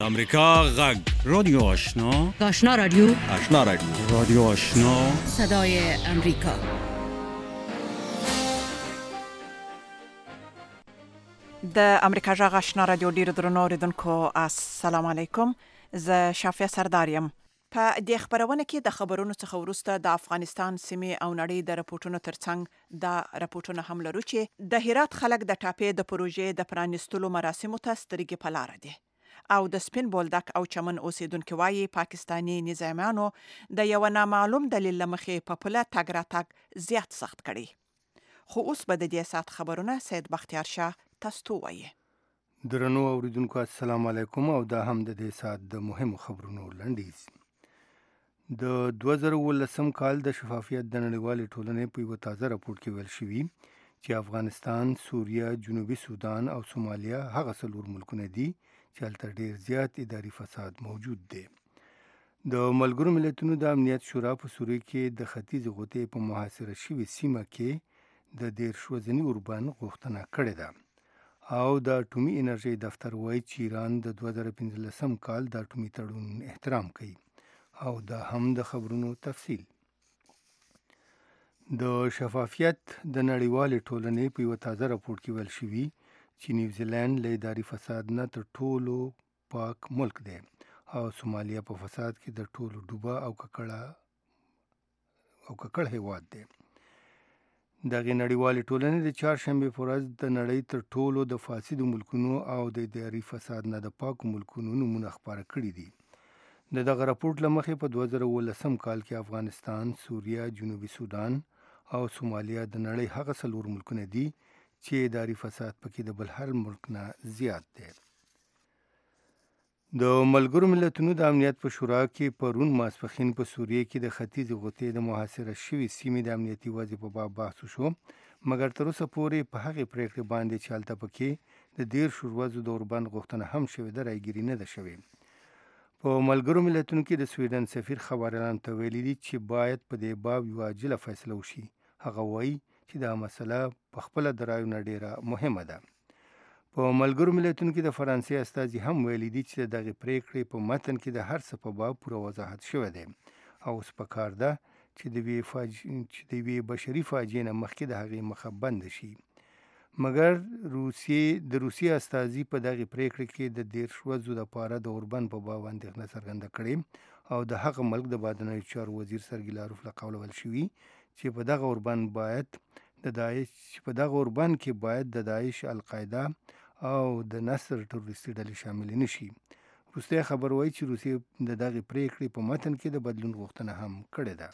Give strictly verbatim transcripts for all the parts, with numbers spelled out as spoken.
امریکا غږ رادیو آشنا آشنا رادیو آشنا رادیو رادیو آشنا صدای امریکا. د امریکا غږ آشنا رادیو ډیر درنو اوریدونکو السلام علیکم. زه شافیا سرداریم. په دې خبرونه کې د خبرونو څخه وروسته د افغانستان سیمې او نړۍ د راپورټونو ترڅنګ د راپورټونو هم لرو چې د هرات خلک د ټاپې د پروژې د پرانیستلو مراسمو ته سترګې په لاره دي او د سپین بولدک او چمن اوسیدونکو وايي پاکستانی نظامیانو د یو نامعلوم دلیل لمخې په پوله تګ راتګ زیات سخت کړي. خو اوس به د دې سات خبرونه سید بختیار شاه تاسو وایي. درنو اوریدونکو السلام علیکم او دا هم د دې سات د مهمو خبرونو لنډیز. د دوه زره اوولسم کال د شفافیت د نړیوالې ټولنې په یو تازه راپورټ کې ویل شوي چې افغانستان، سوریه، جنوبي سودان او سومالیا هغه څلور ملکونه دي چې هلته ډیر زیات اداري فساد موجود دی. د ملګرو ملتونو د امنیت شورا په سوریه کې د ختیځ غوطې په محاصره شوې سیمه کې د دېرش ورځني اوربند غوښتنه کړې ده او د اټومي انرژۍ دفتر وایي چې ایران د دوه زره پنځلسم کال د اټومي تړون احترام کوي. او دا هم د خبرونو تفصیل. د شفافیت د نړیوالې ټولنې په یو تازه راپورټ کې ویل شوي چې نیوزیلند له اداري فساد نه تر ټولو پاک ملک دی او سومالیا په فساد کې د ټولو ډوبه او ککړه او ککړ هیواد دی. دغه نړیوالې ټولنې د چهارشنبې په ورځ د نړۍ تر ټولو د فاسدو ملکونو او د اداري فساد نه د پاکو ملکونو نومونه خپاره کړي دي. د دغه راپورټ له مخې په دوه زره اوولسم کال کې افغانستان، سوریه، جنوبي سودان او سومالیا د نړۍ هغه څلور ملکونه دي چې اداري فساد پکې د بل هر ملک نه زیات دی. د ملګرو ملتونو د امنیت په شورا کې پرون ماسپښین په سوریه کې د ختیځ غوطې د محاصره شوې سیمې د امنیتي وضع په باب بحث وشو، مګر تر اوسه پورې په هغې پرېکړې باندې چې هلته پکې د دېرشو ورځو د اوربند غوښتنه هم شوې ده رایګیري نه ده شوې. په ملګرو ملتونو کې د سویډن سفیر خبریالانو ته ویلي دي چې باید په دې باب یوه عاجله فیصله وشي. هغه وایي چې دا مسله په خپله د رایو نه ډیره مهمه ده. په ملګرو ملتونو کې د فرانسې استازي هم ویلي دي چې د دغې پریکړې په متن کې د هر څه په باب پوره وضاحت شوی دی او اوس پکار ده چې د یوې فاج... چې د یوې بشري فاجعې نه مخکې د هغې مخه بنده شي. مګر روسیې د روسیې استازي په دغه پریکړه کې د دېرش ورځو لپاره د اوربند په باب اندېښنه څرګنده کړې او د هغه ملک د بهرنیو چارو وزیر سرګي لاروف له قوله ویل شوي چې په دغه اوربند باید د داعش په دغه اوربند کې باید د داعش، القاعده او د نصر تروریستي ډلې شامل نه شي. وروستی خبر وایي چې روسیې د دغه پریکړې په متن کې د بدلون غوښتنه هم کړې ده.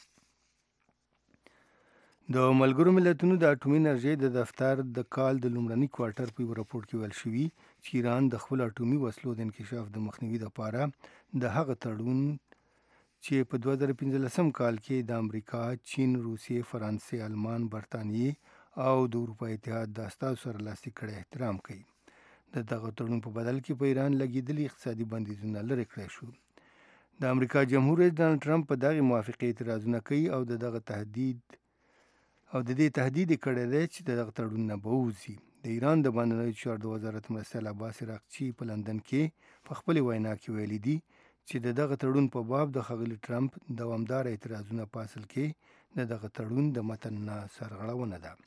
د ملګرو ملتونو د اټومي انرژۍ د دفتر د کال د لومړني کوارټر په یو راپورټ کې ویل شوي چې ایران د خپل اټومي وسلو د انکشاف د مخنیوي لپاره د هغه تړون چې په دوه زره پنځلسم کال کې د امریکا، چین، روسیې، فرانسې، آلمان، برطانیې او د اروپا اتحاد د استازو سره لاسلیک کړی احترام کوي. د دغه تړون په بدل کې په ایران لګېدلي اقتصادي بندیزونه لرې کړی شو. د امریکا جمهور رئیس ډانلډ ټرمپ په دغې موافقې اعتراضونه کوي او د دغه تهدید او د دې تهدید کړی دی چې د دغه تړون نه به ووځي. د ایران د بهرنیو چارو د وزارت مرستیال عباس عراقچي په لندن کې په خپلې وینا کې ویلي دي چې د دغه تړون په باب د ښاغلي ټرمپ دوامداره اعتراضونه په اصل کې د دغه تړون د متن نه سرغړونه ده.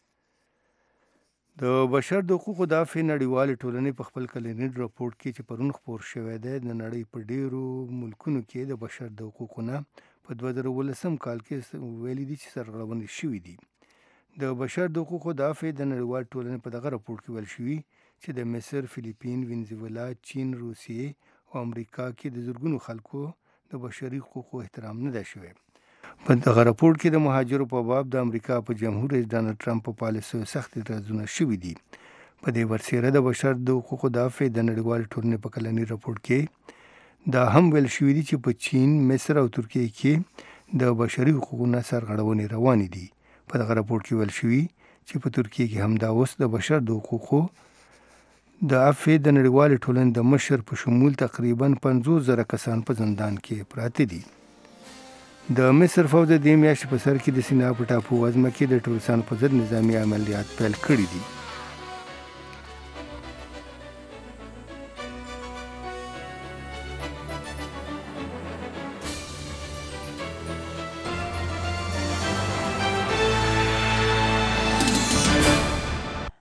د بشر د حقوقو دافع نړیوالې ټولنې په خپل کلنی راپورټ کې چې پرون خپور شوی دی د نړۍ په ډیرو ملکونو کې د بشر د حقوقو نه په دوه زره اوولسم کال کې ویلي دي چې سرغړونې شوي دي. د بشر د حقوقو دافع د نړیوال ټولنې په دغه راپورټ کې ویل شوي چې د مصر، فلیپین، وینزویلا، چین، روسیې او امریکا کې د زرګونو خلکو د بشري حقوقو احترام نه ده شوی. په دغه راپورټ کې د مهاجرو په باب د امریکا په جمهور رئیس ډانلډ ټرمپ په پالیسیو سخت اعتراضونه شوي دي. په دې ورسیره د بشر د حقوقو دافع د نړیوال ټولنې په کلنی راپورټ کې دا هم ویل شوي دي چې په چین، مصر او ترکیه کې د بشري حقوقو نه سرغړونې روانې دي. په دغه راپورټ کې ویل شوي چې په ترکیه کې همدا اوس د بشر د حقوقو د عفو د نړیوالې ټولنې د مشر په شمول تقریبا پنځوس زره کسان په زندان کې پراته دي. د مصر فوج د دې میاشتې په سر کې د سینا په ټاپو وزمه کې د ټروریستانو په ضد نظامي عملیات پیل کړي دي.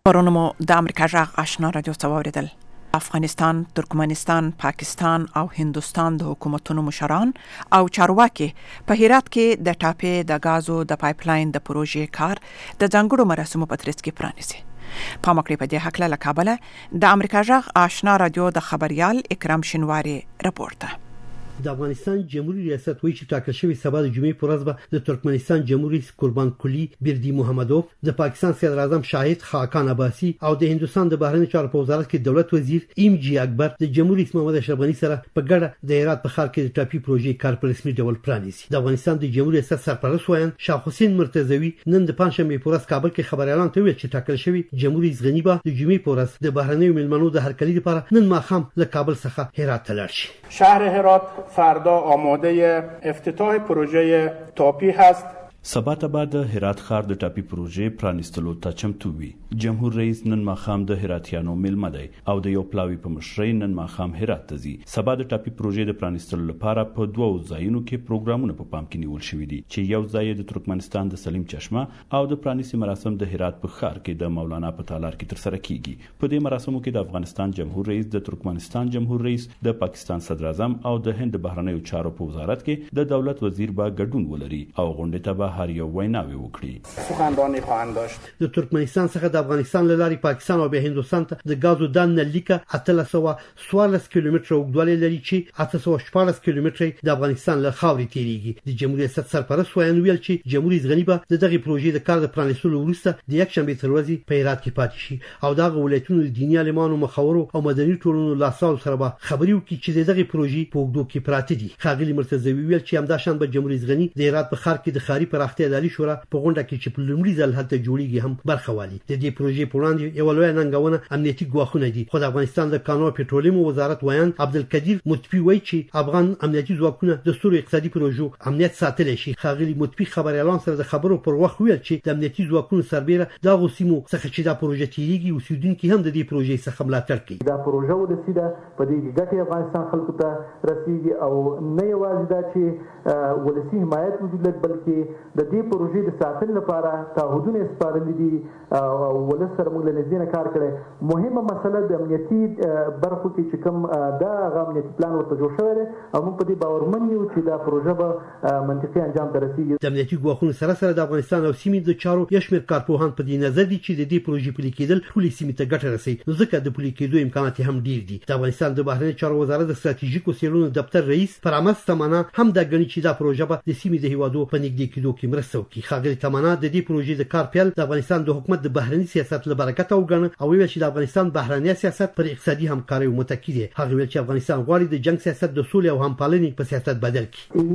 پرونمو د امریکا جغ آشنا رادیو څوریدل. افغانستان، ترکمنستان، پاکستان او هندوستان د حکومتونو مشران او چارواکي په هرات کې د ټاپې د غازو د پایپلاین د پروژې کار د ځانګړو مراسمو په ترڅ کې پرانیزي. پامکړې په دې حق له کابل د امریکا جغ آشنا رادیو د خبريال اکرام شنواری رپورت. د افغانستان جمهوریت ریاست وایي چې ټاکل شوی سبا د جمعې پر ورځ به د ترکمنستان جمهوریت قربان کلی بردی محمدوف، د پاکستان صدر اعظم شاهد خاقان عباسی او د هندوستان د بهرنی چارو په وزارت کې دولت وزیر ایم جی اکبر د جمهوریت محمد اشرف غنی سره په ګډه د هرات په ښار کې د ټاپي پروژې کار په رسمي ډول پرانیزي. د افغانستان د جمهوریت ریاست سرپرست وایي شاه حسین مرتضوی نن د پنځشنبه په ورځ کابل کې خبريالان ته ویل چې ټاکل شوی جمهوریت غنی به د جمعې په ورځ د بهرنی ملمنو د هرکلي لپاره نن ماښام له کابل څخه هرات ته لاړ شي. شهر هرات فردا آماده افتتاح پروژه تاپی هست. سبا ته بعد هرات ښار د ټاپي پروژې پرانیستلو ته چمتو وي. جمهور رئیس نن ماښام د هراتیانو میلمه دی او د یو پلاوی په مشرۍ نن ماښام هرات ته ځي. سبا د ټاپي پروژې د پرانیستلو لپاره په دوو ځایونو کې پروګرامونه په پام کې نیول شوي دي چې یو ځای د ترکمنستان د سلیم چشمه او د پرانیستي مراسم د هرات په ښار کې د مولانا په تالار کې ترسره کیږي. په دې مراسمو کې د افغانستان جمهور رئیس، د ترکمنستان جمهور رئیس، د پاکستان صدر اعظم او د هند بهرنیو چارو په وزارت کې د دولت وزیر به ګډون ولري او غونډې ته به هر یو ویناوي سخنرانی خواهند داشت. د ترکمنستان څخه د افغانستان له لارې پاکستان او بیا هندوستان ته د غازو دان نلیکه اتلس سوه څوارلس کیلومتره اوږدوالی لري چې اته سوه شپاړس کیلومتره د افغانستان له خاورې تیریږي. د جمهوریت ریاست سرپرست وایي ویل چې جمهوریت غنی به د دغه پروژې د کار د پرانیستلو وروسته د یک شنبې تر ورځې په هرات کې پاتې شي او دغه ولایتونو د دیني عالمانو، مخورو او مدني ټولنو لاسوال سره به خبرې وکړي چې دغه پروژې په اوږدو کې پراته دي. ښاغلي مرتضوی ویل چې همدا شان به جمهوریت غنی د هرات په ښار کې د ښاري پراختیا اداري شورا په غونډه کې چې په لومړي ځل هلته جوړیږي هم برخه والي. د دې پروژې په وړاندې یو لوی ننګونه امنیتي ګواښونه دي، خو د افغانستان د کانونو او پټرولیم وزارت وایي عبدالقدیر مطفی وایي چې افغان امنیتي ځواکونه د سترو اقتصادي پروژو امنیت ساتلی شي. ښاغلي مطفی خبريالان سره د خبرو پر وخت ویل چې د امنیتي ځواکونو سربېره د هغو سیمو څخه چې دا پروژه تیریږي اوسیدونکي هم د دې پروژې څخه ملاتړ کوي. دا پروژه ورسیده په دې کې ګټې افغانستان خلکو ته رسیږي او نه یوازې دا چې ولسی حمایت وجود لري بلکې د دې پروژې د ساتنې لپاره تعهدونه سپارلي دي او ولس سره موږ له نږدې نه کار کړی. مهمه مسله د امنیتي برخو کې چې کوم دا هغه امنیتي پلان ورته جوړ شوی دی او موږ په دې باورمن یو چې دا پروژه به منطقي انجام ته رسیږي. د امنیتي ګواښونو سره سره د افغانستان او سیمې د چارو یو شمېر کارپوهان په دې نظر دي چې د دې پروژې پلي کېدل ټولې سیمې ته ګټه رسوي، نو ځکه د پلي کېدو امکانات هم ډېر دي. د افغانستان د بهرنیو چارو وزارت د ستراتیژیکو څېړنو دفتر رئیس پرامز تمنا هم دا ګڼي چې دا پروژه به د سیمې د هیوادو په نږدې کېدو کې مرسته وکړي. ښاغلي تمنا د دې پروژې د کار پیل د افغانستان د حکومت د بهرني سیاست له برکته وګڼه او ویل چې د افغانستان بهرنی سیاست پر اقتصادي همکارۍ متکی دی. هغه ویل چې افغانستان غواړي د جنگ سیاست د سولې او همپالنې په سیاست بدل کړي.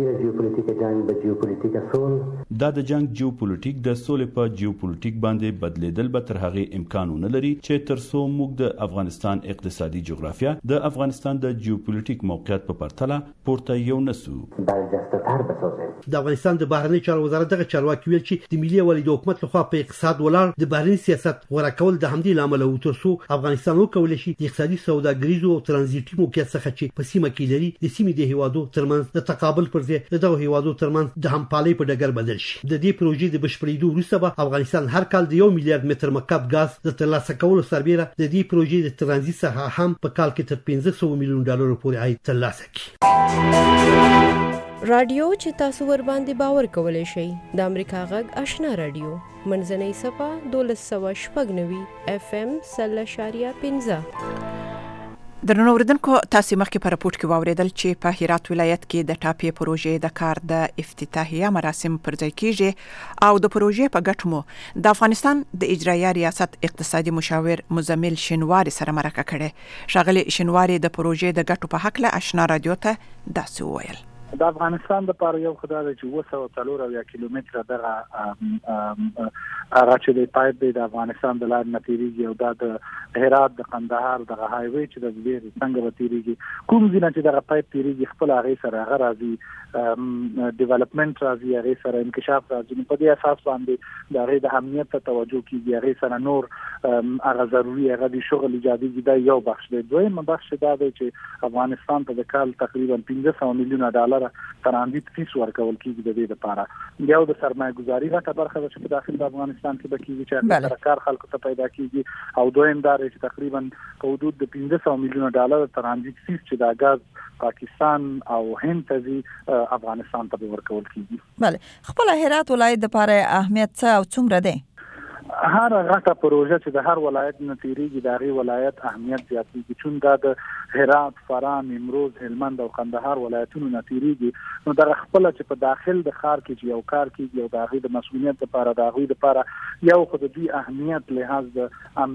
دا د جنگ جیوپولیټیک د سولې په جیوپولیټیک باندې بدلیدل به تر هغه امکان نه لري چې تر څو موږ د افغانستان اقتصادي جغرافیه د افغانستان د جیوپولیټیک موقعیت په پرتله پورته یو نسو. د افغانستان د بهرنی چارو وزارت دغه چارواکي ویل چې د ملي ولې د حکومت لخوا په اقتصاد ولاړ د بهرني سیاست غوړه کول د همدې لامل او تر څو افغانستان وکولای شي د اقتصادي سوداګریزو او ترانزیتي موقعیت څخه چې په سیمه کې لري د سیمې د هیوادو ترمنځ د تقابل پر ځای د دغه هیوادو ترمنځ د همپالۍ په ډګر بدل شي. د دې پروژې د بشپړېدو وروسته به افغانستان هر کال د یو میلیارډ متر مکعب غاز د ترلاسه کولو سربېره د دې پروژې د ترانزیت څخه هم په کال کې تر پنځه سوه میلیون ډالرو پورې عاید ترلاسه کړي. رادیو چې تاسو ور باندې باور کولای شئ د امریکا غږ آشنا رادیو منځنۍ صفه دولس سوه شپږ نوي اف ام سل اشاریه پنځه. درنو اوریدونکو تاسو مخکې په راپورټ کې واوریدل چې په هرات ولایت کې د ټاپي پروژې د کار د افتتاحیه مراسم پر ځای کیږي او د پروژې په ګټه مو د افغانستان د اجرایي ریاست اقتصادي مشاور مزمل شنواری سره مرکه کړې. شاغلي شنواری د پروژې د ګټو په حق له آشنا رادیو ته داسې وویل. د افغانستان د پاره یو خدای چې اوه سوه څلور اویا کیلومتره دغه هغه چې د پایپ د افغانستان د لارې نه تیریږي او دا د هرات د قندهار دغه هایوي چې د زیر څنګه به تیریږي کوم ځای چې دغه پایپ تیریږي خپل هغې سره هغه راځي ډیولپمنٹ راځي هغې سره انکشاف راځي. په دې اساس باندې د هغې د امنیت ته توجه کیږي، هغې سره نور هغه ضروري هغه د شغل ایجادي دا یو بخش دی. دویم بخش دا دی چې افغانستان ته د کال تقریبا پنځه سوه میلیونه ډالر ډالر ترانزیت فیس ورکول کیږي د دې لپاره. یو د سرمایه ګزاري غټه برخه چې په داخل د افغانستان کې بکیږي چې سرکار خلکو ته پیدا کیږي، او دویم دا چې تقریبا په حدود د پنځه سوه میلیونه ډالر ترانزیت فیس چې د غاز پاکستان او هند ته افغانستان ته ورکول کیږي. بله، خپل هرات ولایت لپاره اهمیت څه او څومره دی؟ هر غټه پروژه چې د هر ولایت نه تیریږي د هغې ولایت اهمیت زیاتېږي، چون دا د هرات، فراه، نیمروز، هلمند او قندهار ولایتونو نه تیریږي، نو دغه خپله چې په داخل د ښار کې چې یو کار کېږي او د هغې د مسؤلیت لپاره د هغوی لپاره یو خو د دوی اهمیت لحاظ د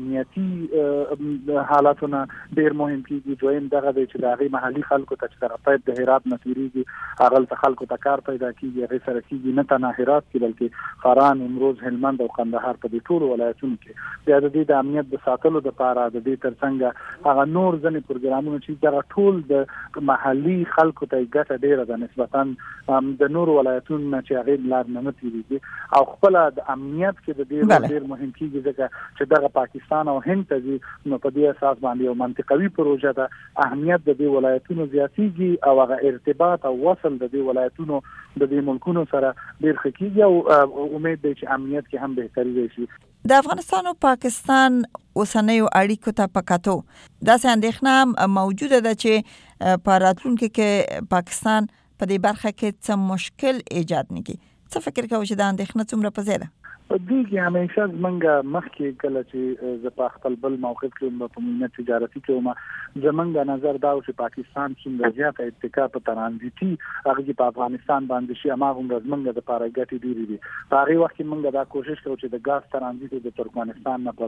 امنیتي حالاتونه ډېر مهم کېږي، دویم دغه دی چې د هغې محلي خلکو ته چې دغه پایپ د هرات نه تیریږي هغلته خلکو ته کار پیدا کېږي، هغې سره کېږي نه تنها هرات کې بلکې فراه، نیمروز، هلمند او قندهار په دې ټولو ولایتونو کې بیا د دې د امنیت د ساتلو لپاره د دې ترڅنګ هغه نور ځینې پروګرامونه چې دغه ټول د محلي خلکو ته ګټه ډېره ده نسبتا د نورو ولایتونو نه چې هغې لار نه نه تېرېږي، او خپله د امنیت کې د ډېر ډېر مهم کېږي ځکه چې دغه پاکستان او هند ته ځي، نو په دې اساس باندې یو منطقوي پروژه ده، اهمیت د دې ولایتونو زیاتېږي او هغه ارتباط او وصل د دې ولایتونو د دې ملکونو سره ډېر ښه کېږي، او امید دی چې امنیت کې هم بهتري راشي. د افغانستان او پاکستان اوسنیو اړیکو ته په کتو داسې اندېښنه موجوده ده چې په راتلونکي کې پاکستان په دې برخه کې څه مشکل ایجاد نه کړي. څه فکر کوئ چې دا اندېښنه څومره په ځای ده؟ په دې کې همیشه زمونږ مخکې کله چې زه په خپل بل موقف کې په مهمه تجارتي کې وم، زمونږ نظر دا و چې پاکستان څومره زیاته اتکا په ترانزیتي هغه کې په افغانستان باندې شي، هماغومره زمونږ دپاره ګټې ډېرې دي. په هغې وخت کې مونږ دا کوشش کوو چې د ګاز ترانزیت د ترکمنستان نه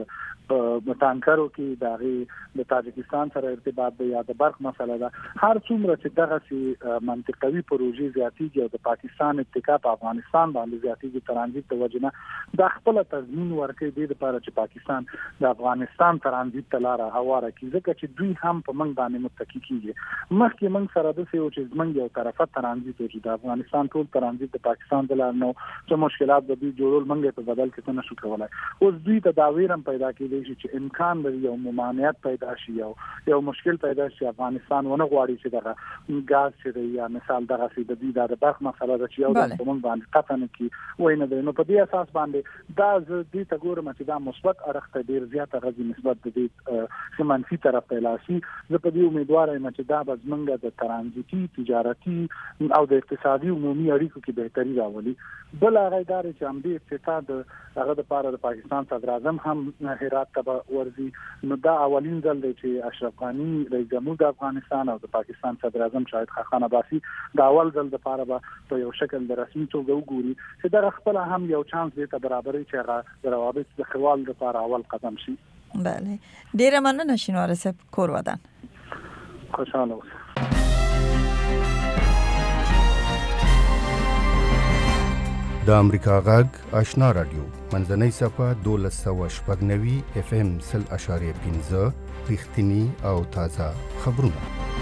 په ټانکرو کې د هغې د تاجکستان سره ارتباط دی یا د برق مسله ده، هر څومره چې دغسې منطقوي پروژې زیاتېږي او د پاکستان اتکا په افغانستان باندې زیاتېږي ترانزیت د وجې نه دا خپله تضمین ورکوي دې دپاره چې پاکستان د افغانستان ترانزیت ته لاره هواره کړي، ځکه چې دوی هم په موږ باندې متکي کېږي. مخکې موږ سره داسې و چې زموږ یو طرفه ترانزیت و چې د افغانستان ټول ترانزیت د پاکستان د لارې نه و، څه مشکلات د دوی جوړول موږ یې په بدل کې څه نشو کولی. اوس دوی ته دا ویر هم پیدا کېدی شي چې امکان لري یو ممانعت پیدا شي، یو یو مشکل پیدا شي، افغانستان ونه غواړي چې دغه ګاز چې دی یا مثال دغسې د دوی دا د برق مسله ده چې یو ځل په موږ باندې قطع نه کړي وایي نه دی. نو په دې اساس باندې دا زه دې ته ګورم چې دا مثبت اړخ ته ډېر زیاته غځي نسبت د دې چې منفي طرف ته لاړ شي. زه په دې امیدواره یم چې دا به زموږ د ترانزیتي، تجارتي او د اقتصادي عمومي اړیکو کې بهتري راولي. بل هغه دا دی چې همدې افتتاح د هغه دپاره د پاکستان صدراعظم هم هرات ته به ورځي، نو دا اولین ځل دی چې اشرف غني رئیس جمهور د افغانستان او د پاکستان صدراعظم شاهد خاقان عباسي د اول ځل دپاره به په یو شکل د رسمي توګه وګوري چې دغه خپله هم یو چانس دې ته برابروي چې هغه د روابط د ښه والي لپاره اول قدم شي. بله، ډېره مننه شینواره صاحب، کور ودان. خوشحاله اوسه. د امریکا غږ آشنا رادیو منځنۍ صفحه دولس سوه شپږ نوي اف ام سل اشاریه پنځه رښتینی او تازه خبرونه.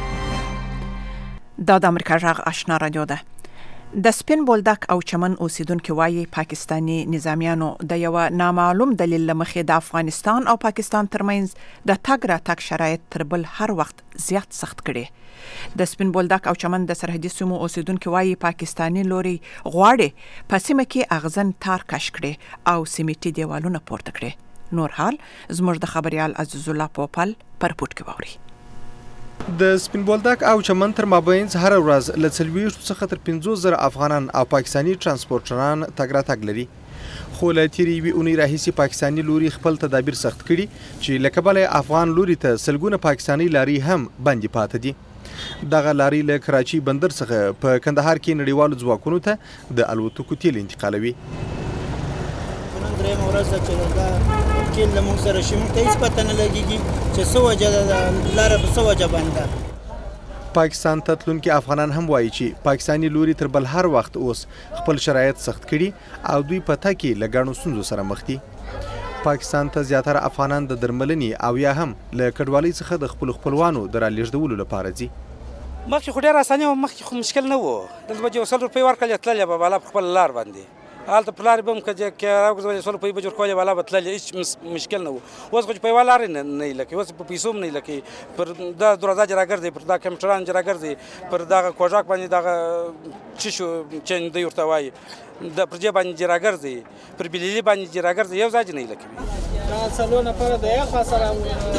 دا د امریکا غږ آشنا رادیو ده. د سپین بولدک او چمن اوسیدونکو وايي پاکستانی نظامیانو د یو نامعلوم دلیل لمخې د افغانستان او پاکستان ترمنځ د تګ راتګ شرایط تر بل هر وخت زیات سخت کړي. د سپین بولدک او چمن د سرحدي سیمو اوسیدونکو وايي پاکستانی لوري غواړي په سیمه کې اغزن تار کش کړي او سیمټي دیوالونه پورته کړي. نور حال زموږ د خبريال عزیز الله پوپل پر پورت کې ووري. د سپین بولدک او چمن تر مابینځ هر ورځ له څلوېښتو څخه تر پنځوس زره افغانان او پاکستانی ترانسپورټران تګ راتګ لري، خو له تېرې یوې اونۍ راهیسې پاکستانی لوري خپل تدابیر سخت کړي چې له کبله افغان لوري ته سلګونه پاکستانی لارې هم بندې پاتې دي. دغه لارې له کراچي بندر څخه په کندهار کې نړیوالو ځواکونو ته د الوتکو تیل انتقالوي. نن درېیمه ورځ ده چې دا تیل له موږ سره شي، موږ ته هېڅ پته نه لګېږي چې څه وجه ده، لاره په څه وجه بنده ده. پاکستان ته تلونکي افغانان هم وایي چې پاکستانی لوري تر بل هر وخت اوس خپل شرایط سخت کړي او دوی په تګ کې له ګڼو ستونزو سره مخ دي. پاکستان ته زیاتره افغانان د درملنې او یا هم له کډوالۍ څخه د خپلو خپلوانو د رالېږدولو لپاره ځي. مخکې خو ډېر اساني وه، مخکې خو مشکل نه و، دلته به چې یو سل روپۍ ورکړلې تللې به بالا په خپله لار باندې، حالت پلار بم که که راغزول سول په بجور کوله والا بتل هیڅ مشکل نه وو اوس خو په والا نه لکه اوس په پیسوم نه لکه پر دا دروازه جراګر دی پر دا کمپټران جراګر دی پر دا کوژاک باندې دا چشو چن دی ورته وای د پرجه باندې جراګر دی پر بلیلی باندې جراګر دی یو ځای نه لکه دا سلونه پر د یو خاصه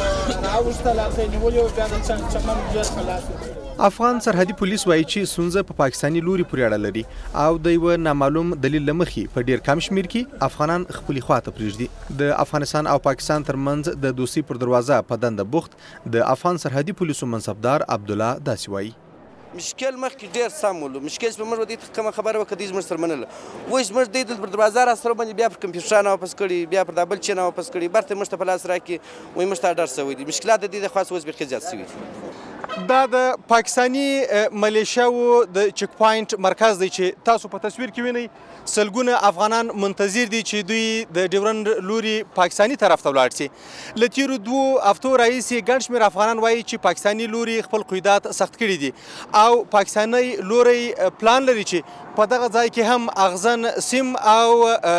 راوستل اخی نیولې او بیا د چمن جوړ خلاص. افغان سرحدي پولیس وایي چې سونزه په پاکستاني لوري پورې اړه لري او د یو نامعلوم دلیل لمخې په ډیر کم شمیر کې افغانان خپل خواته پریږدي. د افغانستان او پاکستان ترمنځ د دوسي پر دروازه په دنده بوخت د افغان سرحدي پولیسو منصبدار عبد الله داسي وایي مشکل مخکې ډیر سم ولو مشکل چې موږ ودی کوم خبره وکړې زموږ سره منله وایي موږ د پر دروازه را سره باندې بیا پر کمپیوټر واپس کړي بیا پر دابل چینه واپس کړي برته موږ ته په لاس راکې وایي موږ ته ډار شوی دي مشکلات د دې خاص اوس بیا زیات شوي. دا د پاکستانی ملیشیاو د چک پوینټ مرکز دی چې تاسو په تصویر کې وینئ سلګونه افغانان منتظر دي چې دوی د ډیورند لوري پاکستانی طرف ته ولاړ شي. له تیرو دوو هفتو راهیسې ګڼ شمېر افغانان وایي چې پاکستاني لوري خپل قیودات سخت کړي دي او پاکستاني لوري پلان لري چې په دغه ځای کې هم اغزن سیم او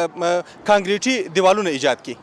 کانکریټي دیوالونه ایجاد کړي.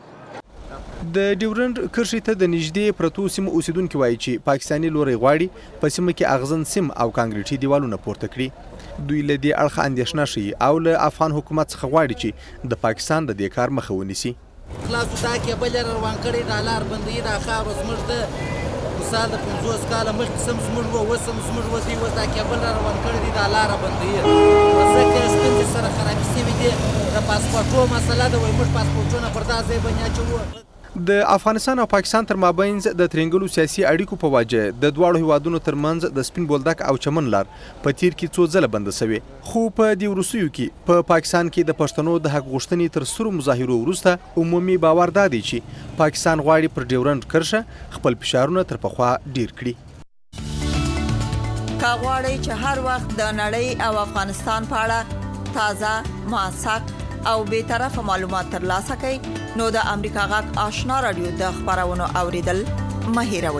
د ډیورند کرښې ته د نږدې پرتو سیمو اوسیدونکي وایي چې پاکستاني لوري غواړي په سیمه کې اغزن سیم او کانکریټي دیوالونه پورته کړي. دوی له دې اړخه اندېښنه ښیي او له افغان حکومت څخه غواړي چې د پاکستان د دې کار مخه ونیسي. خلاصو دا کېبل روان کړی دا لار بندوي دا خاوره زموږ د مثال د پنځوس کاله مخکې سم زموږ وه اوس هم زموږ وه دوی اوس دا کېبل را روان کړی دی دا لاره بندوي ځکه ستونزې سره خرابې شوي دي د پاسپورټو مسله ده وایي موږ پاسپورټونه پر دا ځای باندې اچوو. د افغانستان او پاکستان تر مابینځ د ترنګلو سیاسي اړیکو په وجه د دواړو هیوادونو ترمنځ د سپین بولدک او چمن لار په تیر کې څو ځله بنده شوې خو په دې وروستیو کې په پاکستان کې د پښتنو د حق غوښتنې تر سرو مظاهرو وروسته عمومي باور دا دی چې پاکستان غواړي پر ډیورند کرښه خپل فشارونه تر پخوا ډیر کړي. کا غواړي چې هر وخت د نړۍ او افغانستان په اړه تازه موثق او به طرفه معلومات ترلاسه کړئ نو د امریکا غږ آشنا رادیو د خبرونو اوریدل مه هیروئ.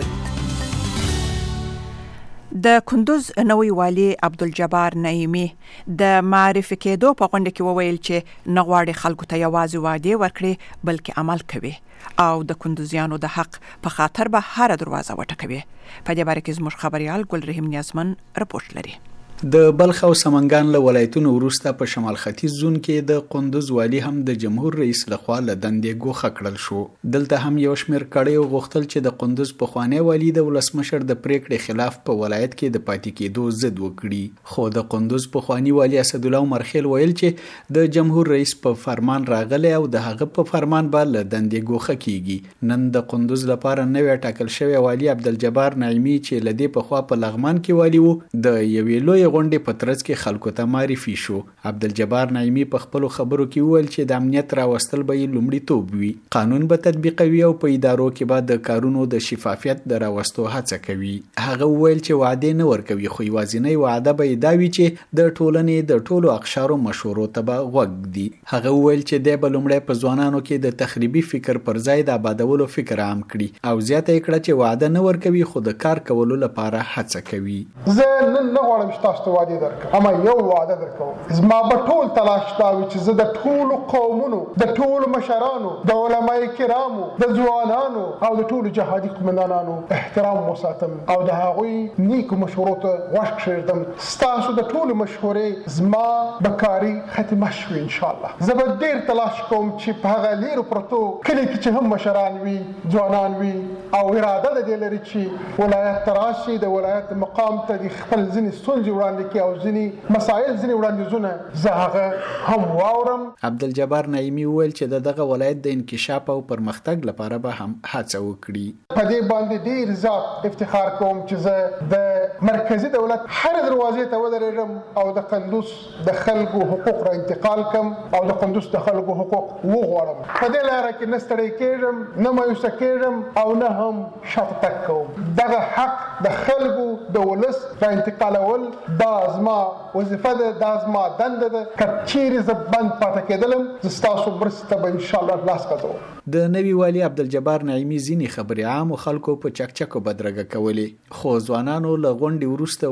د کندوز نوی والی عبدالجبار نعیمی د معرفي کېدو په غونډه کې وویل چې نه غواړي خلکو ته یوازې وعده ورکړي بلکې عمل کوي او د کندوزیانو د حق په خاطر به هر دروازه وټکوي. په دې باره کې زموږ خبريال ګلرحیم نیازمن رپورټ لري. د بلخ او سمنګان له ولایتونو وروسته په شمال ختیځ زون کې د قندوز والی هم د جمهور رئیس لخوا له دندې ګوښه کړل شو. دلته هم یو شمېر کړیو غوښتل چې د قندوز پخوانی والی د ولسمشر د پریکړې خلاف په ولایت کې د پاتې کېدو ضد وکړي خو د قندوز پخوانی والی اسدالله مرخیل ویل چې د جمهور رئیس په فرمان راغلی او د هغه په فرمان به له دندې ګوښه کیږي. نن د قندوز لپاره نوې ټاکل شوی والی عبدالجبار نعیمی چې لدې په خوا په لغمان کې والی وو د یوې لوی غونډې په ترڅ کې خلکو ته معرفي شو. عبدالجبار نعیمی په خپلو خبرو کې وویل چې د امنیت راوستل به یې لومړیتوب وي قانون به تطبیقوي او په ادارو کې به د کارونو د شفافیت د راوستو هڅه کوي. هغه وویل چې وعده نه ورکوي خو یوازینی وعده به یې دا وي چې د ټولنې د ټولو اقشارو مشورو ته به غوږ دي. هغه وویل چې دی به لومړی په ځوانانو کې د تخریبي فکر پر ځای د آبادولو فکر عام کړي او زیاته یې کړه چې وعده نه ورکوي خو د کار کولو لپاره هڅه کوي. زه نن نه غواړم چې تاسو ته وعده درکړم اما یو وعده درکوم زما به ټول تلاش دا وي چې زه د ټولو قومونو د ټولو مشرانو د علماء کرامو د ځوانانو او د ټولو جهادي قومندانانو احترام وساتم او د هغوی نیکو مشورو ته غوږ کښېږدم. ستاسو د ټولو مشورې زما به کاري ختمه شوي انشاءالله. زه به ډېر تلاش کوم چې په هغه لیرو پرتو کلي کې چې هم مشران وي ځوانان وي او اراده د دې لري چې ولایت ته راشي د ولایت مقام ته د خپل ځینې ستونزې وړاندې کړي او ځینې مسایل ځینې وړاندیزونه زه هغه هم واورم. عبدالجبار نعیمی وویل چې د دغه ولایت د انکشاف او پرمختګ لپاره به هم هڅه وکړي. په دې باندې ډېر زیات افتخار کوم چې زه د مرکزی دولت هر دروازې ته ودرېږم او د قندوز د خلکو حقوق را انتقال کم او د قندوز د خلکو حقوق وغواړم. په دې لاره کې نه ستړی کېږم نه مایوسه کېږم او نه هم شاته تګ کوم. دغه حق د خلکو د ولس را انتقالول دا زما وظیفه ده دا زما دنده ده. که چیرې زه بند پاتې کېدلم زه ستاسو مرستې ته به انشاءالله لاس غځوم. د نوي والي عبدالجبار نعیمی ځینې خبرې عامو خلکو په چکچکو بدرګه کولې خو ځوانانو له غونډې وروسته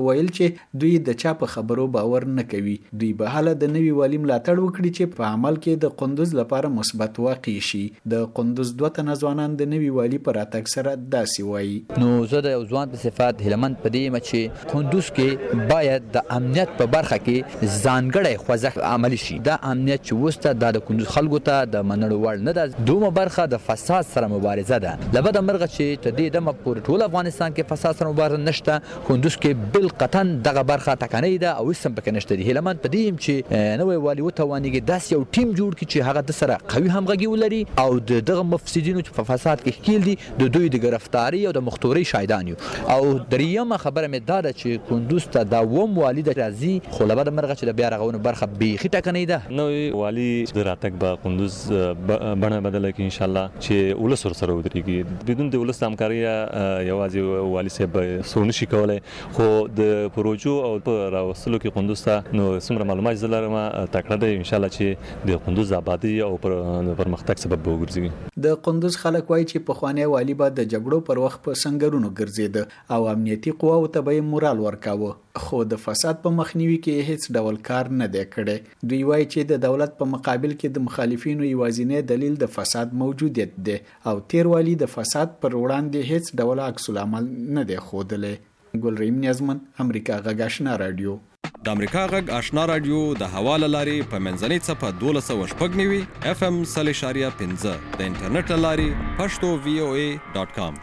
ویل چې دوی د چا په خبرو باور نه کوي. دوی به حاله د نوي والي ملاتړ وکړي چې په عمل کې د قندوز لپاره مثبت واقع شي. د قندوز دوه تنه ځوانان د نوي والي پر راتګ سره داسې وایي. نو زه د ځوان په صفات هلمند په دې چې قندوز کې باید د امنیت په برخه کې ځانګړی خوځښت عملي شي. دا امنیت چې وسته د قندوز خلکو ته د منلو وړ نه ده. دومره برخه د فساد سره مبارزه ده. لبد مرغه چې ته دې دمه پر ټول افغانستان کې فساد سره مبارزه نشته. قندوز کې بالقطعا دغه برخه ټکنۍ ده او سم پکې نشته دي. هلمند په دې چې نوې والي وتوانیږي داس یو ټیم جوړ کړي چې هغه د سره قوي همغږي ولري او د دغه مفسدینو چې په فساد کې ښکیل دي د دوی د گرفتاری او د مختوري شاهدان یو. او دریمه خبره مې دا ده چې قندوز ته دا وم والي د راځي خو لبد مرغه چې د بیا رغونې برخه بیخي ټکنۍ ده. نوې والي د راتګ به قندوز بڼه بدله کړي ان شاء الله چې ولس ورسره ودرېږي. بدون د ولس همکاري یوازې والي صاحب څه نشي کولی خو د پروژو او په راوستلو کې قندوز ته نو څومره معلومات زه لرم تکړه دی ان شاء الله چې د قندوز آبادی او پرمختګ سبب وګرځي. د قندوز خلک وایي چې پخوانی والي به د جګړو پر وخت په سنگرونو ګرځیده او امنیتي قواو ته به مورال ورکاوه خو د فساد په مخنیوي کې هیڅ ډول کار نه دی کړی. دوی وایي چې د دولت په مقابل کې د مخالفینو یوازینی دلیل د فساد موجودیت دی او تیر والي د فساد پر وړاندې هیڅ ډول عکس العمل نه دی ښودلی. ګلریم نیازمن، امریکا غږ آشنا رادیو. د امریکا غږ آشنا رادیو د حواله لاري په منځنۍ صفه دولس سوه شپږ نوي اف ام سل اشاریه پنځه د انټرنیټ لاري پښتو وی او ای ډاټ کام.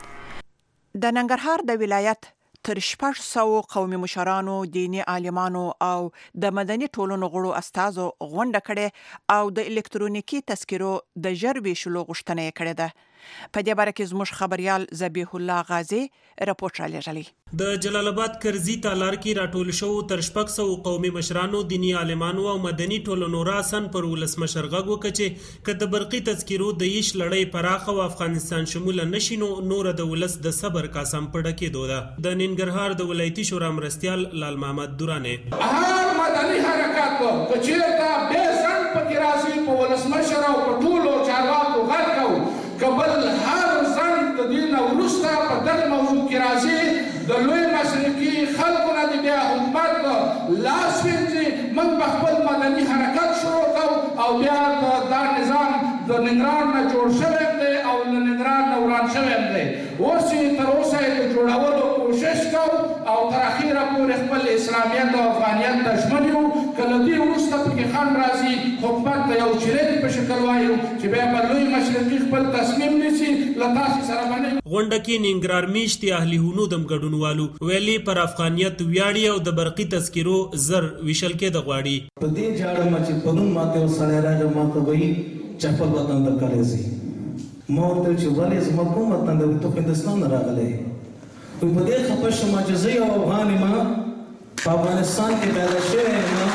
د ننګرهار د ولایت تر شپږ سوه قومي مشرانو، دیني عالمانو او د مدني ټولنو غړو استازو غونډه کړې او د الکترونیکي تذکرو د ژر ویشلو غوښتنه یې کړې ده. په دې باره کې زموږ خبريال ذبیح الله غازی رپورټ را لېږلی. د جلال آباد کرزي تالار کې راټول شو تر شپږ سوه قومي مشرانو، دیني عالمانو او مدني ټولنو راسن پر ولسمشر غږ وکړ چې که د برقي تذکرو د یش لړۍ پراخه او افغانستان شموله نشي نو نور د ولس د صبر قسم په ډکېدو ده. د ننګرهار د ولایتي شورا مرستیال لال محمد دورانه هر مدني حرکت په چیرته به ځان پکې راځي په ولسمشر او په ټولو چارواکو غږ کوو کبل هر ځان د دین وروسته په دغه موضوع کې راځي د لوی مشرقي خلکو نه د بیا حکومت لاس وینځي. موږ په خپل مدني حرکت شروع کوو او بیا دا نظام د ننګرهار نه جوړ شوی دی او له ننګرهار نه وران شوی دی. اوس چې تر اوسه یې د جوړولو کوشش کوو او تر اخیره پورې خپل اسلامیت او افغانیت ته ژمن یو. که له دې وروسته پکې خنډ راځي حکومت ته یو چیلنج په شکل وایو چې بیا به لوی مشرقي خپل تصمیم نیسي له تاسو سره باندې. غونډه کې ننګرهار میشتي اهلي هنودم ګډونوالو ویلي پر افغانیت ویاړي او د برقي تذکرو زر ویشل کې د غواړي. په دې جاړه ما چې پرون ماته وسړی راغی ماته وایي چې خپل وطن ته کلی ځي. ما ورته چې ولې زما کوم وطن دی ته هندوستان راغلی وایي په دې خفه شوم چې زه یو افغان یم په افغانستان کې پیدا شوی یم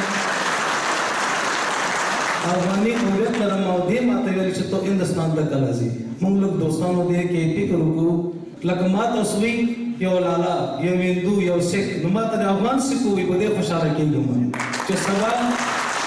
افغاني هویت لرم او دې ماته ویل چې ته هندوستان ته کله ځي. موږ لږ دوستانو دې کې فکر وکړو لکه ماته سوی یو لالا یو هندو یو سیک نو ماته د افغان سیکو وي په دې خوشحاله کېږم چې سبا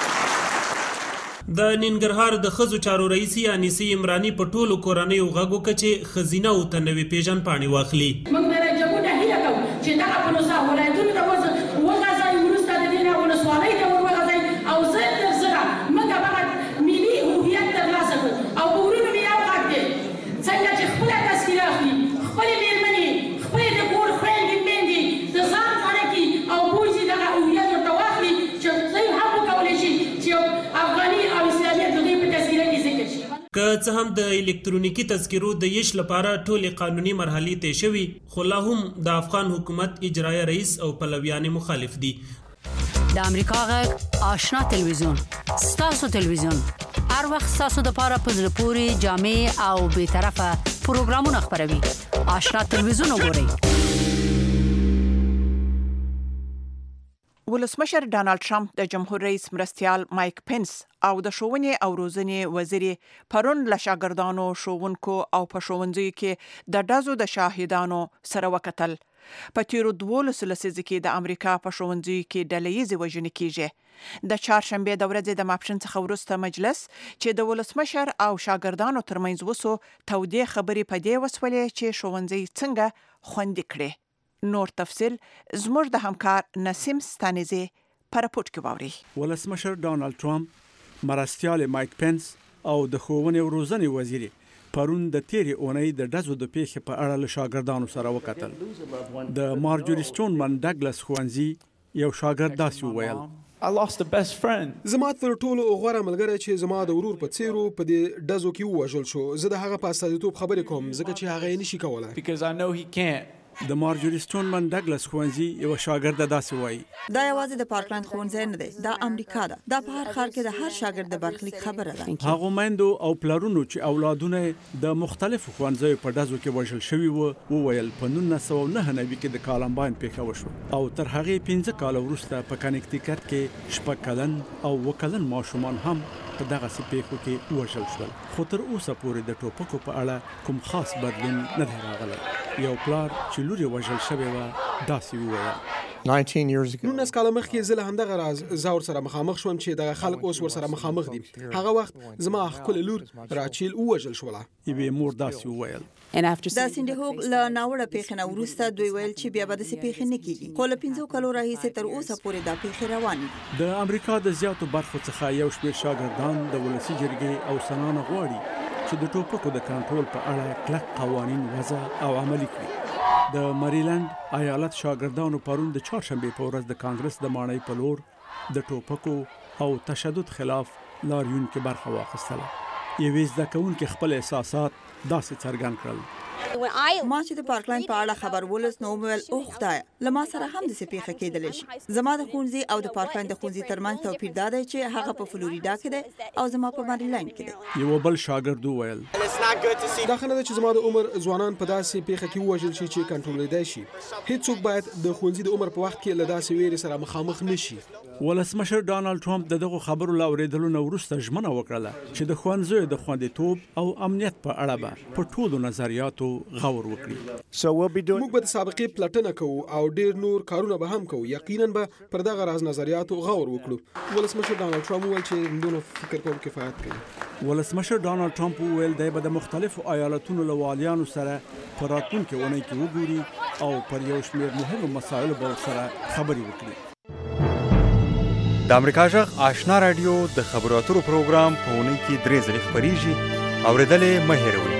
د ننګرهار د ښځو چارو رئیسي انیسي عمراني په ټولو کورنیو غږ وکړ چې ښځینه او ته نوې پیژن پاڼې واخلي. موږ د رجبونه هیله کوو چې دغه پروسه ولایتونو ته وغځوي وروسته د دې نه ولسوالۍ ته ور وغځوي او زر تر زره موږ هغه ملي هویت ترلاسه کړو او په وروڼو مې یو غږ دی څنګه چې خپله تذکیره اخلي خپلې مېرمنې خپلې د کور خویندې میندې د ځان خلکي او بوځي دغه هویت ورته واخلي چې دوی هم وکولی شي چې افغاني او اسلامیت د دوی په تذکیره کې ذکر شي. که څه هم د الکترونیکي تذکرو د یش لپاره ټولې قانوني مرحلې طی شوي خو لا هم د افغان حکومت اجرایه رئیس او پلویان مخالف دي. د امریکا غږ آشنا تلویزیون ستاسو تلویزیون هر وخت ستاسو د پاره په زړه پورې جامع او بې طرفه پروګرامونه خپروي. آشنا تلویزیون وګورئ. ولسمشر ډانلډ ټرمپ د جمهور رئیس مرستیال مایک پنس او د ښوونې او روزنې وزیر پرون له شاګردانو، ښوونکو او په ښوونځیو کې د ډزو د شاهدانو سره وکتل. په تیرو دولسو لسیزو کې د امریکا په ښوونځیو کې ډله ییزې وژنې کیږي. د چهارشنبې د ورځې د ماپښین څخه وروسته مجلس چې د ولسمشر او شاګردانو ترمنځ وسو تودې خبرې په دې وسولې چې ښوونځي څنګه خوندي کړي. نور تفصيل زموږ د همکار نسیم ستانیزي پر راپورټ کې واوري. ولسمشر ډانلډ ټرمپ، مرستیال مایک پنس او د ښوونې او روزنې وزیر پرون د تیرې اونۍ د ډزو د پیښې په اړه له شاګردانو سره وکتل. د مارجوري سټونمن ډګلس ښوونځي یو شاګرد داسې وویل: I lost a best friend. زما تر ټولو غوره ملګری چې زما د ورور په څیرو په دې ډزو کې ووژل شو، زه د هغه په استازیتوب خبرې کوم ځکه چې هغه یې نشي کولای. Because I know he can't. د مارجوري سټونمن ډګلس ښوونځي یو شاګرد داسې وایي: دا یوازې د پارکلند ښوونځی نه دی، دا امریکا ده. دا په هر ښار کې د هر شاګرد د برخلیک خبره ده. هغو میندو او پلرونو چې اولادونه د مختلفو ښوونځیو په ډزو کې وژل شوي وو وویل په نولس سوه نهه نوي کې د کالمباین پیښه وشوه او تر هغې پنځه کاله وروسته په کنیکټیکټ کې شپږ کلن او اووه کلن ماشومان هم په دغسې پیښو کې وژل شول. خو تر اوسه پورې د ټوپکو په اړه کوم خاص بدلون نه دی راغلی. یو پلار چې لور یې وژل شوې وه داسې وویل: نولس کاله مخکې زه له همدغه راز زه ورسره مخامخ شوم چې دغه خلک اوس ورسره مخامخ دي. هغه وخت زما ښکلې لور راچیل ووژل شوله. یوې مور داسې وویل: دا سینډي هوګ له ناوړه پیښې نه وروسته دوی ویل چې بیا به داسې پیښې نه کیږي، خو له پنځو کالو راهیسې تر اوسه پورې دا پیښې روانې دي. د امریکا د زیاتو برخو څخه یو شمېر شاګردان د ولسي جرګې او سنانه غواړي چې د ټوپکو د کنټرول په اړه کلک قوانین وضع او عملي کړي. د مریلند ایالت شاګردانو پرون د چهارشنبې په ورځ د کانګرس د ماڼۍ په لور د ټوپکو او تشدد خلاف لاریون کې برخه واخیستله. یوې زده کوونکې خپل احساسات داسې څرګند کړل: ما چې د پارکلند په اړه خبر ولوست نو ویل او خدای له ما سره هم داسې پیښه کېدلی شي. زما د ښوونځي او د پارکلند د ښوونځي ترمنځ توپیر دا دی چې هغه په فلوریدا کې دی او زما په مریلند کې دی. یو بل شاګرد وویل: دا ښه نه ده چې زما د عمر ځوانان په داسې پیښه کې ووژل شي چې کنټرولېدای شي. هیڅوک باید د ښوونځي د عمر په وخت کې له داسې ویرې سره مخامخ نه شي. ولسمشر ډانلډ ټرمپ د دغو خبرو له اورېدلو نه وروسته ژمنه وکړله چې د ښوونځیو د خوندیتوب او امنیت په اړه به په ټولو نظریاتو غور وکړي. موږ به د سابقې پلټنه کوو او ډیر نور کارونه به هم کوو. یقینا به پر دغه راز نظریاتو غور وکړو. ولسمشر ډانلډ ټرمپ وویل چې دونه فکر کوم کفایت کوي. ولسمشر ډانلډ ټرمپ وویل دی به د مختلفو ایالتونو له والیانو سره په راتلونکې اونۍ کې وګوري او پر یو شمېر مهمو مسایلو به ورسره خبرې وکړي. د امریکا غږ آشنا رادیو د خبرو اترو پروګرام په اونۍ کې درې ځلې خپریږي. اورېدل مه هېروئ.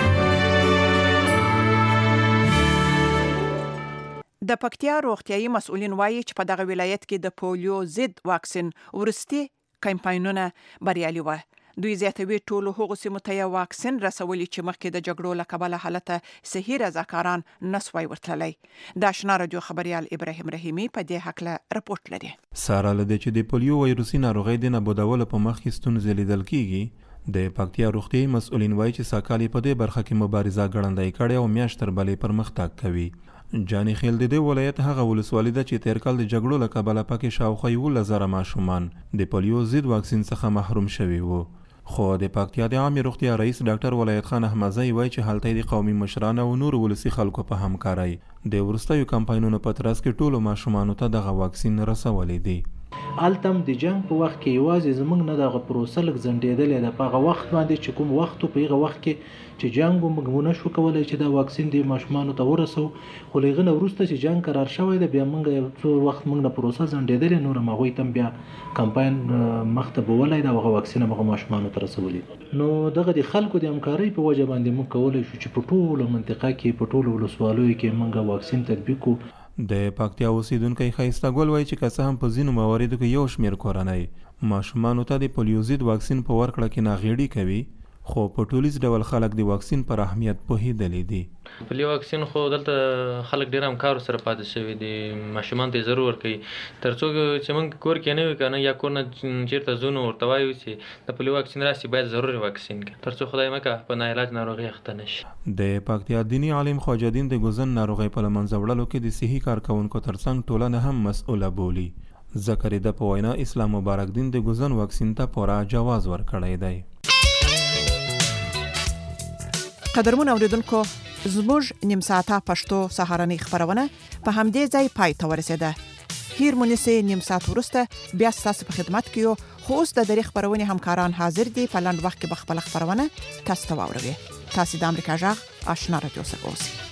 د پکتیا روغتیايي مسؤلین وایي چې په دغه ولایت کې د پولیو ضد واکسین ورستي کمپاینونه بریالي وو. دوی زیاتوي ټولو هغو سیمو ته یې واکسین رسولي چې مخکې د جګړو له کبله حالته صحي رضاکاران نسوای ورتللی. د آشنا رادیو خبریال ابراهیم رحیمي په دې هکله رپورټ لري. سره لدې چې د پولیو وایروسي ناروغۍ د نابودولو په مخ کې ستونزې لیدل کیږي، د پکتیا روغتیايي مسؤلین وایي چې ساکالي په دې برخه کې مبارزه ګړندۍ کړې او میاشت تر بلې پرمختګ کوي. جانی خیل د دې ولایت هغه ولسوالي ده چې تیر کال د جګړو له کبله پکې شاوخوا یولس زره ماشومان د پولیو ضد واکسین څخه محروم شوي وو. خو د پکتیا د عامې روغتیا رئیس ډاکټر ولایت خان احمدزی وایي چې هلته د قومي مشرانو او نورو ولسي خلکو په همکارۍ د وروستیو کمپاینونو په ترڅ کې ټولو ماشومانو ته دغه واکسین رسولی دی. التم د جنگ په وخت کې یوازې زمونږ نه دغه پروسه لږ ځنډېدلې ده. په هغه وخت باندې چې کوم وخت په هغه وخت کې چې جنگ موږ نه شو کولی چې دا واکسین د ماشومانو ته ورسو، خو له هغه نه وروسته چې جنگ قرار شوی دی بیا موږ یو څو وخت موږ نه پروسه ځنډېدلې، نور هم هغوی ته بیا کمپاین مخته بولی دی او هغه واکسین هم هغه ماشومانو ته رسولی. نو دغه د خلکو د همکارۍ په وجه باندې موږ کولی شو چې په ټولو منطقه کې په ټولو ولسوالیو کې موږ واکسین تطبیق کړو. د پکتیا اوسیدونکي ښایسته ګل وایي چې که څه هم په ځینو مواردو کې یو شمېر کورنۍ ماشومانو ته د پولیو ضد واکسین په ورکړه کې ناغېړي کوي، خو په ټولیز ډول خلک د واکسین پر اهمیت پوهېدلی دي. پولیو واکسین خو دلته خلک ډېر همکارو سره پاتې شوي دي، ماشومانو ته یې ضرور ورکوي تر څو چې موږ کور کې نه وي که نه یا کور نه چېرته ځو نو ورته وایو چې د پولیو واکسین راسي باید ضروري واکسین کړي تر څو خدای مکه په ناعلاج ناروغۍ اخته نه شي. د پکتیا دیني عالم خواجه دین د ګوزن ناروغۍ په له منځه وړلو کې د صحي کارکوونکو ترڅنګ ټولنه هم مسؤله بولي. ذکر د په وینا اسلام مبارک دین د ګوزن واکسین ته پوره جواز ورکړی دی. قدرمن اوریدونکو، زموږ نیم ساعته پښتو سهارنۍ خبرونه په همدې ځای پای ته ورسېده. هیر مونږه نیم ساعت وروسته بیا ستاسو په خدمت کې یو، خو اوس د دې خبرونه همکاران حاضر دي په لاند وخت کې به خپل خبرونه تاسو ته واوروي. تاسو د امریکا غږ آشنا رادیو څخه اوسئ.